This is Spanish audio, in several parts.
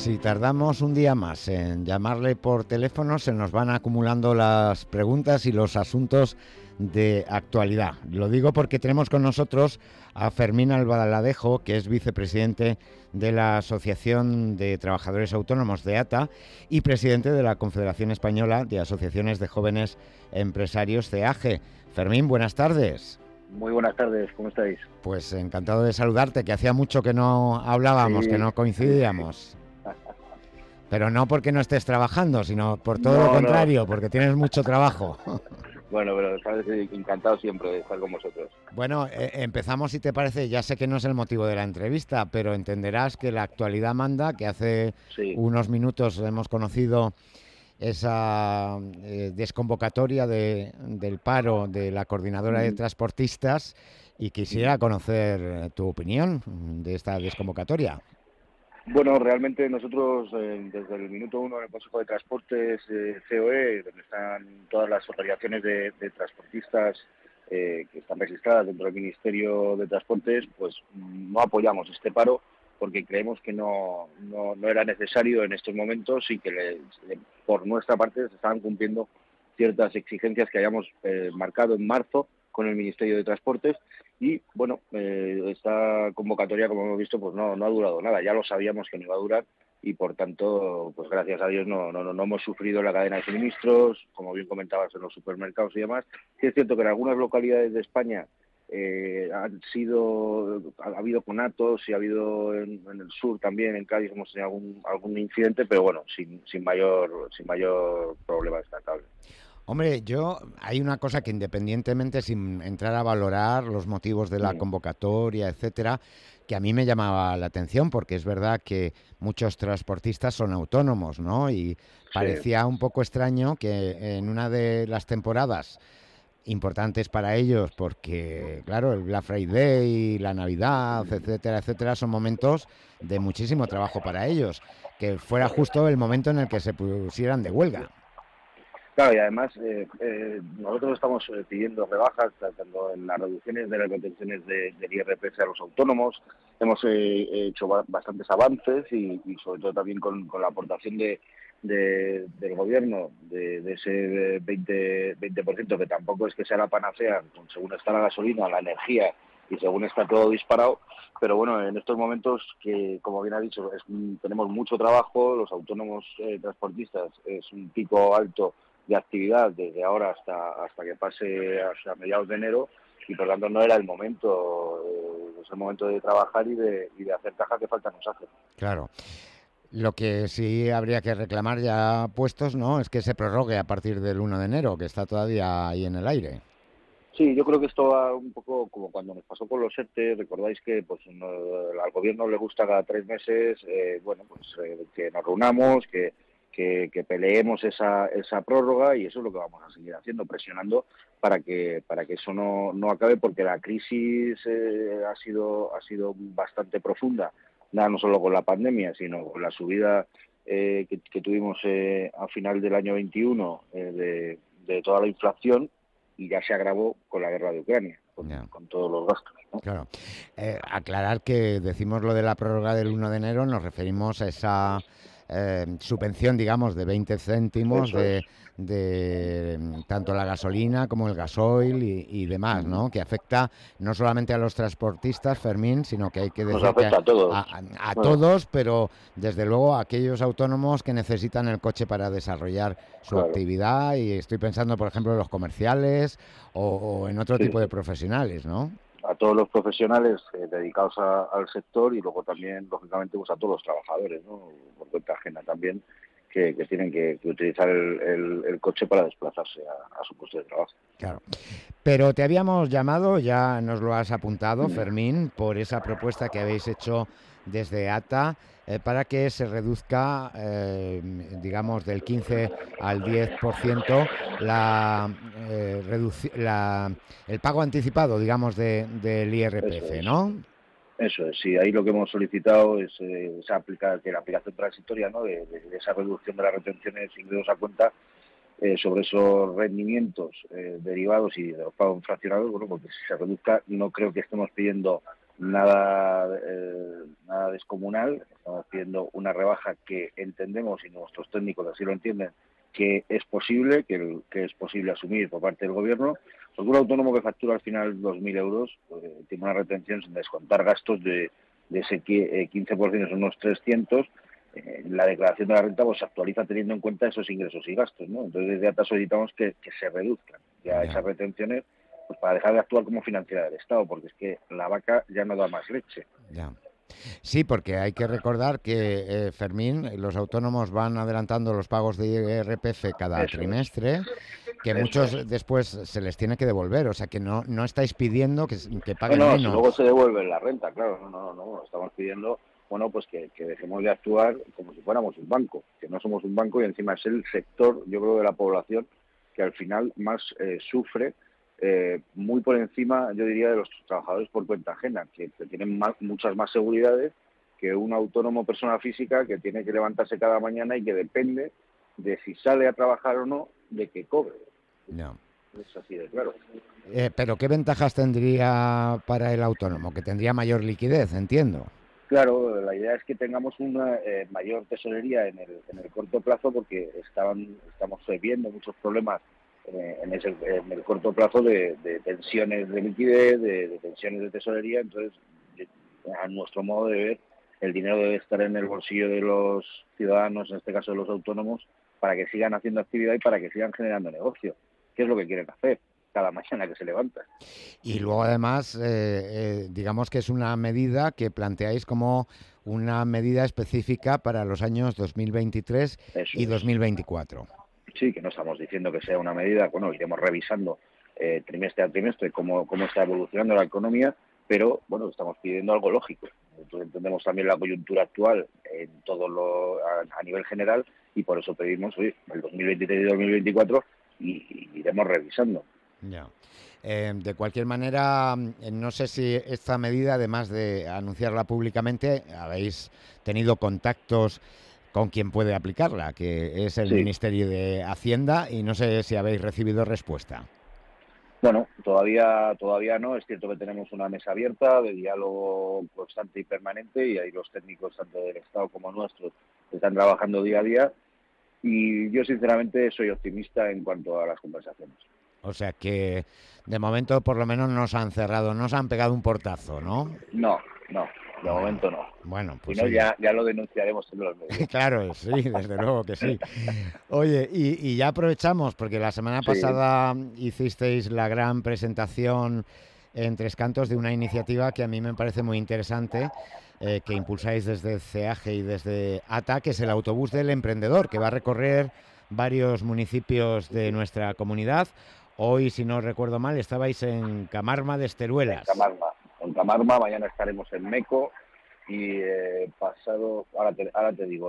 si tardamos un día más en llamarle por teléfono, se nos van acumulando las preguntas y los asuntos de actualidad. Lo digo porque tenemos con nosotros a Fermín Albaladejo, que es vicepresidente de la Asociación de Trabajadores Autónomos de ATA y presidente de la Confederación Española de Asociaciones de Jóvenes Empresarios, CEAGE. Fermín, buenas tardes. Muy buenas tardes, ¿cómo estáis? Pues encantado de saludarte, que hacía mucho que no hablábamos, Sí, que no coincidíamos. Pero no porque no estés trabajando, sino por todo lo No, no. contrario, porque tienes mucho trabajo. Bueno, pero sabes, encantado siempre de estar con vosotros. Bueno, empezamos, si te parece. Ya sé que no es el motivo de la entrevista, pero entenderás que la actualidad manda, que hace Sí. unos minutos hemos conocido esa desconvocatoria del paro de la Coordinadora de Transportistas y quisiera conocer tu opinión de esta desconvocatoria. Bueno, realmente nosotros desde el minuto uno en el Consejo de Transportes COE, donde están todas las organizaciones de transportistas que están registradas dentro del Ministerio de Transportes, pues no apoyamos este paro porque creemos que no era necesario en estos momentos y que por nuestra parte se estaban cumpliendo ciertas exigencias que hayamos marcado en marzo con el Ministerio de Transportes. Y bueno, esta convocatoria, como hemos visto, pues no ha durado nada. Ya lo sabíamos que no iba a durar y por tanto, pues gracias a Dios no hemos sufrido la cadena de suministros, como bien comentabas, en los supermercados y demás. Sí es cierto que en algunas localidades de España ha habido conatos y ha habido en el sur también, en Cádiz hemos tenido algún incidente, pero bueno, sin mayor problema destacable. Hombre, hay una cosa que, independientemente, sin entrar a valorar los motivos de la convocatoria, etcétera, que a mí me llamaba la atención, porque es verdad que muchos transportistas son autónomos, ¿no? Y Sí. parecía un poco extraño que en una de las temporadas importantes para ellos, porque claro, el Black Friday, la Navidad, etcétera, etcétera, son momentos de muchísimo trabajo para ellos, que fuera justo el momento en el que se pusieran de huelga. Claro, y además nosotros estamos pidiendo rebajas tanto en las reducciones de las retenciones del IRPF a los autónomos. Hemos hecho bastantes avances y sobre todo también con la aportación del gobierno de ese 20%, que tampoco es que sea la panacea, según está la gasolina, la energía y según está todo disparado. Pero bueno, en estos momentos que, como bien ha dicho, tenemos mucho trabajo, los autónomos transportistas es un pico alto de actividad desde ahora hasta que pase hasta mediados de enero, y por tanto no era el momento, es el momento de trabajar y de hacer caja que falta nos hace. Claro. Lo que sí habría que reclamar ya puestos, ¿no?, es que se prorrogue a partir del 1 de enero, que está todavía ahí en el aire. Sí, yo creo que esto va un poco como cuando nos pasó con los ERTE. Recordáis que pues al gobierno le gusta cada 3 meses, que nos reunamos, que peleemos esa prórroga, y eso es lo que vamos a seguir haciendo, presionando para que eso no acabe, porque la crisis ha sido bastante profunda, no solo con la pandemia, sino con la subida que tuvimos a final del año 21 de toda la inflación, y ya se agravó con la guerra de Ucrania, con todos los gastos, ¿no? Claro. Aclarar que decimos lo de la prórroga del 1 de enero, nos referimos a esa subvención, digamos, de 20 céntimos Eso es. de tanto la gasolina como el gasoil y demás, ¿no? Que afecta no solamente a los transportistas, Fermín, sino que hay que Nos decir que afecta a todos. a Bueno, todos, pero desde luego a aquellos autónomos que necesitan el coche para desarrollar su claro. actividad, y estoy pensando, por ejemplo, en los comerciales o en otro tipo Sí. de profesionales, ¿no? A todos los profesionales dedicados al sector, y luego también, lógicamente, pues a todos los trabajadores, ¿no?, por cuenta ajena también, que tienen que utilizar el coche para desplazarse a su puesto de trabajo. Claro. Pero te habíamos llamado, ya nos lo has apuntado, Fermín, por esa propuesta que habéis hecho desde ATA para que se reduzca, digamos, del 15 al 10% el pago anticipado, digamos, del Eso IRPF, es. ¿no? Eso es, sí. Ahí lo que hemos solicitado es que la aplicación transitoria, ¿no?, de esa reducción de las retenciones ingresos a cuenta sobre esos rendimientos derivados y de los pagos fraccionados. Bueno, porque si se reduzca, no creo que estemos pidiendo nada descomunal. Estamos pidiendo una rebaja que entendemos, y nuestros técnicos así lo entienden, que es posible, que es posible asumir por parte del gobierno. Porque un autónomo que factura al final 2.000 euros tiene una retención sin descontar gastos de ese 15%, son unos 300. La declaración de la renta pues se actualiza teniendo en cuenta esos ingresos y gastos, ¿no? Entonces desde ATA solicitamos que se reduzcan ya esas retenciones, pues para dejar de actuar como financiera del Estado, porque es que la vaca ya no da más leche. Ya. Sí, porque hay que recordar que, Fermín, los autónomos van adelantando los pagos de IRPF cada Eso es, trimestre, que eso es. muchos después se les tiene que devolver, o sea que no estáis pidiendo que No, paguen no, si luego menos. se devuelve la renta, claro, no, estamos pidiendo, bueno, pues que dejemos de actuar como si fuéramos un banco, que no somos un banco y encima es el sector, yo creo, de la población que al final más sufre, muy por encima, yo diría, de los trabajadores por cuenta ajena, que tienen muchas más seguridades que un autónomo persona física que tiene que levantarse cada mañana y que depende de si sale a trabajar o no, de que cobre. No. Es así de claro. Pero ¿qué ventajas tendría para el autónomo? Que tendría mayor liquidez, entiendo. Claro, la idea es que tengamos una mayor tesorería en el corto plazo, porque estamos viendo muchos problemas en el corto plazo de tensiones de liquidez, de tensiones de tesorería. Entonces, a nuestro modo de ver, el dinero debe estar en el bolsillo de los ciudadanos, en este caso de los autónomos, para que sigan haciendo actividad y para que sigan generando negocio, que es lo que quieren hacer cada mañana que se levantan. Y luego además, digamos que es una medida que planteáis como una medida específica para los años 2023 Eso y es. 2024. Sí, que no estamos diciendo que sea una medida, bueno, iremos revisando trimestre a trimestre cómo está evolucionando la economía, pero bueno, estamos pidiendo algo lógico. Entonces entendemos también la coyuntura actual en a nivel general, y por eso pedimos, oye, el 2023 y 2024 y iremos revisando. Ya. De cualquier manera, no sé si esta medida, además de anunciarla públicamente, habéis tenido contactos con quien puede aplicarla, que es el Sí, Ministerio de Hacienda, y no sé si habéis recibido respuesta. bueno, todavía no. Es cierto que tenemos una mesa abierta de diálogo constante y permanente, y ahí los técnicos, tanto del Estado como nuestros, están trabajando día a día. Y yo, sinceramente, soy optimista en cuanto a las conversaciones. O sea que de momento por lo menos nos han cerrado, nos han pegado un portazo, ¿no? No, de Bueno, momento no. bueno, Si pues no, oye, ya lo denunciaremos en los medios. claro, sí, desde luego que sí. Oye, y ya aprovechamos, porque la semana Sí, pasada hicisteis la gran presentación en Tres Cantos de una iniciativa que a mí me parece muy interesante, que impulsáis desde CEAGE y desde ATA, que es el autobús del emprendedor, que va a recorrer varios municipios de nuestra comunidad. Hoy, si no recuerdo mal, estabais en Camarma de en Esteruelas. Camarma. En Camarma, mañana estaremos en Meco y pasado, ahora te digo,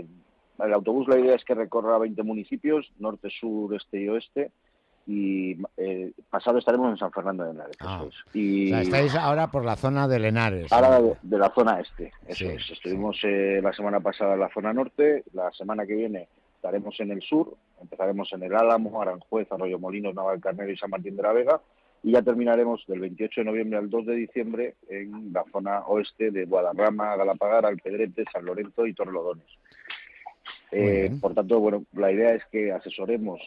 el autobús, la idea es que recorra 20 municipios, norte, sur, este y oeste, y pasado estaremos en San Fernando de Henares, Ah, eso es. o sea, Y estáis ahora por la zona de Lenares. ahora de la zona este, eso Sí, es. sí. Estuvimos la semana pasada en la zona norte, la semana que viene estaremos en el sur, empezaremos en el Álamo, Aranjuez, Arroyo Molinos, Navalcarnero y San Martín de la Vega, y ya terminaremos del 28 de noviembre al 2 de diciembre en la zona oeste de Guadarrama, Galapagar, Alpedrete, San Lorenzo y Torrelodones. Muy bien. Por tanto, bueno, la idea es que asesoremos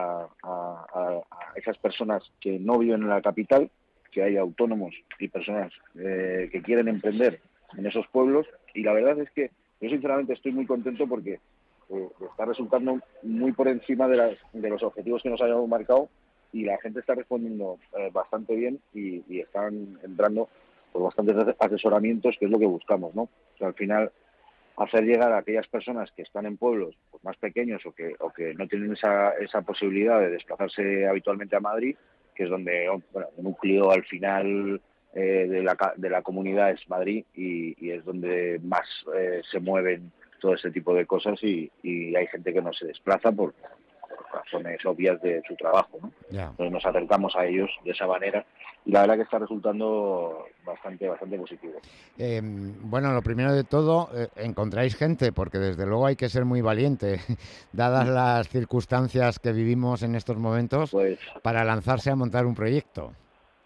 a esas personas que no viven en la capital, que hay autónomos y personas que quieren emprender en esos pueblos, y la verdad es que yo sinceramente estoy muy contento porque está resultando muy por encima de los objetivos que nos habíamos marcado, y la gente está respondiendo bastante bien, y están entrando por bastantes asesoramientos, que es lo que buscamos, ¿no? O sea, al final, hacer llegar a aquellas personas que están en pueblos pues, más pequeños, o que no tienen esa posibilidad de desplazarse habitualmente a Madrid, que es donde, bueno, el núcleo al final de la comunidad es Madrid, y es donde más se mueven todo ese tipo de cosas, y hay gente que no se desplaza por razones obvias de su trabajo, ¿no? Ya. Entonces nos acercamos a ellos de esa manera, y la verdad que está resultando bastante positivo. Bueno, lo primero de todo, encontráis gente, porque desde luego hay que ser muy valiente, dadas las circunstancias que vivimos en estos momentos, Pues para lanzarse a montar un proyecto.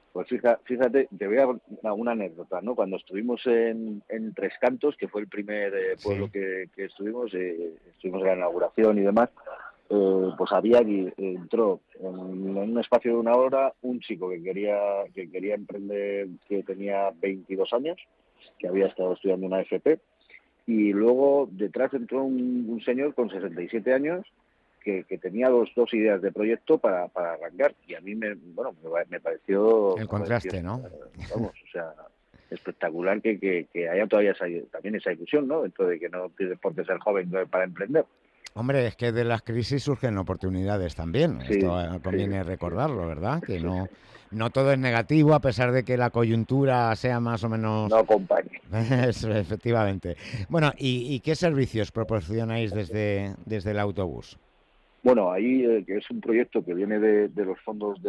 Pues fíjate, te voy a dar una anécdota, ¿no? Cuando estuvimos en Tres Cantos, que fue el primer pueblo Sí, que estuvimos, estuvimos en la inauguración y demás, pues había allí, entró en un espacio de una hora un chico que quería emprender, que tenía 22 años, que había estado estudiando una FP, y luego detrás entró un señor con 67 años que tenía dos ideas de proyecto para arrancar, y a mí bueno, me pareció, el contraste, ¿no? vamos, o sea, espectacular que haya todavía también esa ilusión, ¿no? Dentro de que no tienes por qué ser joven para emprender. Hombre, es que de las crisis surgen oportunidades también. Sí, Esto sí, conviene sí, recordarlo, ¿verdad? Que eso es. no todo es negativo, a pesar de que la coyuntura sea más o No menos. acompañe. Eso, efectivamente. Bueno, ¿y qué servicios proporcionáis desde el autobús? Bueno, ahí que es un proyecto que viene de los fondos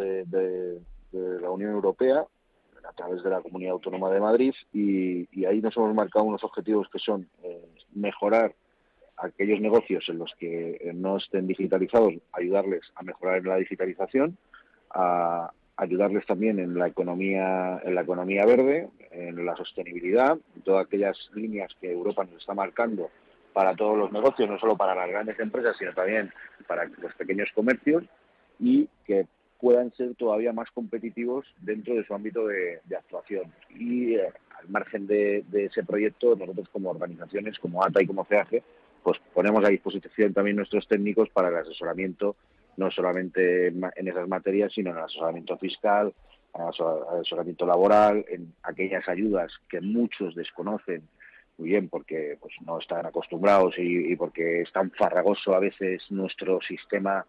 de la Unión Europea a través de la Comunidad Autónoma de Madrid, y ahí nos hemos marcado unos objetivos que son mejorar aquellos negocios en los que no estén digitalizados, ayudarles a mejorar en la digitalización, a ayudarles también en la economía verde, en la sostenibilidad, en todas aquellas líneas que Europa nos está marcando para todos los negocios, no solo para las grandes empresas, sino también para los pequeños comercios, y que puedan ser todavía más competitivos dentro de su ámbito de actuación. Y al margen de ese proyecto, nosotros como organizaciones, como ATA y como CEAGE, pues ponemos a disposición también nuestros técnicos para el asesoramiento, no solamente en esas materias, sino en el asesoramiento fiscal, en el asesoramiento laboral, en aquellas ayudas que muchos desconocen muy bien porque pues no están acostumbrados y porque es tan farragoso a veces nuestro sistema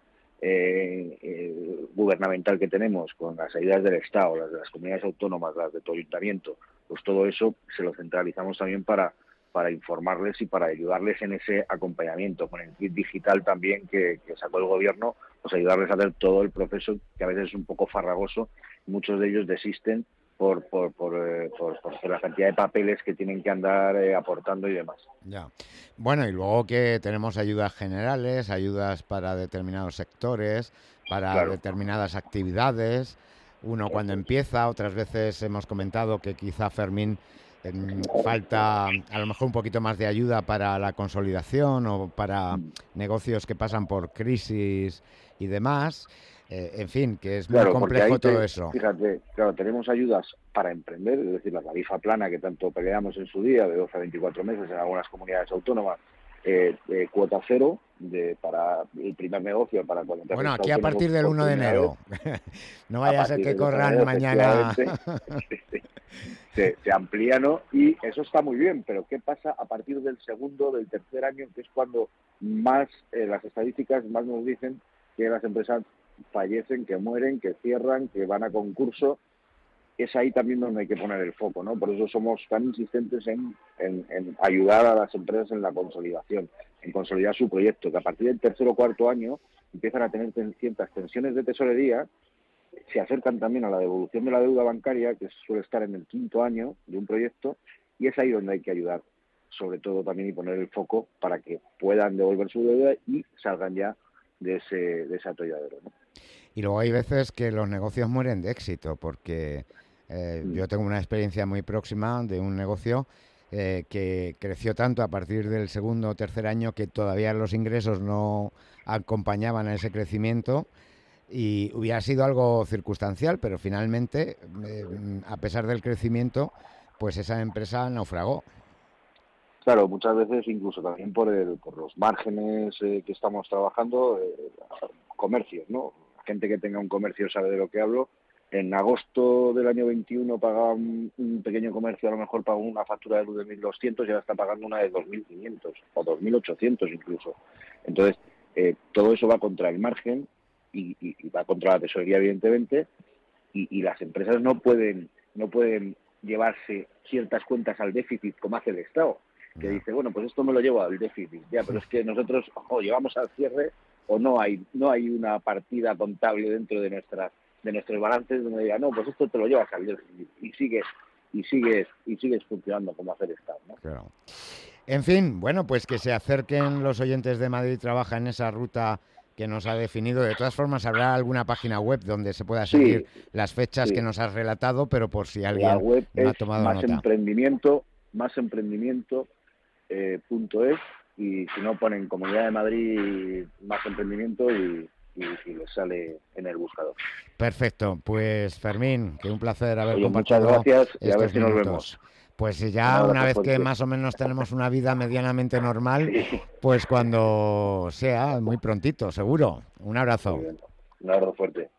gubernamental que tenemos, con las ayudas del Estado, las de las comunidades autónomas, las de tu ayuntamiento, pues todo eso se lo centralizamos también para informarles y para ayudarles en ese acompañamiento, con el kit digital también que sacó el gobierno, pues ayudarles a hacer todo el proceso, que a veces es un poco farragoso. Muchos de ellos desisten por la cantidad de papeles que tienen que andar aportando y demás. Ya. Bueno, y luego que tenemos ayudas generales, ayudas para determinados sectores, para Claro, determinadas actividades. Uno cuando eso es. empieza, otras veces hemos comentado que quizá Fermín falta a lo mejor un poquito más de ayuda para la consolidación o para negocios que pasan por crisis y demás. En fin, que es muy Claro, porque complejo todo eso. fíjate, claro, tenemos ayudas para emprender, es decir, la tarifa plana que tanto peleamos en su día, de 12 a 24 meses en algunas comunidades autónomas, cuota cero para el primer negocio, para cuando te Bueno, haces aquí a autónomo partir del por 1 de primera vez, enero. No a vaya a ser partir que del 1 de corran enero, mañana. efectivamente, se amplía, ¿no? Y eso está muy bien, pero ¿qué pasa a partir del segundo, del tercer año, que es cuando más las estadísticas más nos dicen que las empresas fallecen, que mueren, que cierran, que van a concurso? Es ahí también donde hay que poner el foco, ¿no? Por eso somos tan insistentes en ayudar a las empresas en la consolidación, en consolidar su proyecto, que a partir del tercer o cuarto año empiezan a tener ciertas tensiones de tesorería, se acercan también a la devolución de la deuda bancaria, que suele estar en el quinto año de un proyecto, y es ahí donde hay que ayudar, sobre todo también, y poner el foco para que puedan devolver su deuda y salgan ya de ese atolladero, ¿no? Y luego hay veces que los negocios mueren de éxito, porque Mm. yo tengo una experiencia muy próxima de un negocio que creció tanto a partir del segundo o tercer año que todavía los ingresos no acompañaban a ese crecimiento y hubiera sido algo circunstancial, pero finalmente, a pesar del crecimiento, pues esa empresa naufragó. Claro, muchas veces incluso también por los márgenes que estamos trabajando, comercios, ¿no? La gente que tenga un comercio sabe de lo que hablo. En agosto del año 21 pagaba un pequeño comercio, a lo mejor pagó una factura de luz de 1.200 y ahora está pagando una de 2.500 o 2.800 incluso. Entonces, todo eso va contra el margen y va contra la tesorería, evidentemente, y las empresas no pueden llevarse ciertas cuentas al déficit como hace el Estado, que Ya. dice, bueno, pues esto me lo llevo al déficit, ya, pero es que nosotros o llevamos al cierre o no hay una partida contable dentro de nuestros balances donde diga, no, pues esto te lo llevas al déficit y sigues funcionando como hace el Estado, ¿no? Claro. En fin, bueno, pues que se acerquen los oyentes de Madrid Trabaja en esa ruta que nos ha definido. De todas formas, habrá alguna página web donde se pueda seguir las fechas que nos has relatado, pero por si alguien la web no ha es tomado nota. másemprendimiento.es y si no ponen Comunidad de Madrid Más Emprendimiento y les sale en el buscador. Perfecto, pues Fermín, que un placer haber compartido. Muchas gracias y a ver si nos vemos. Pues ya una vez que más o menos tenemos una vida medianamente normal, pues cuando sea, muy prontito, seguro. Un abrazo. Muy bien. Un abrazo fuerte.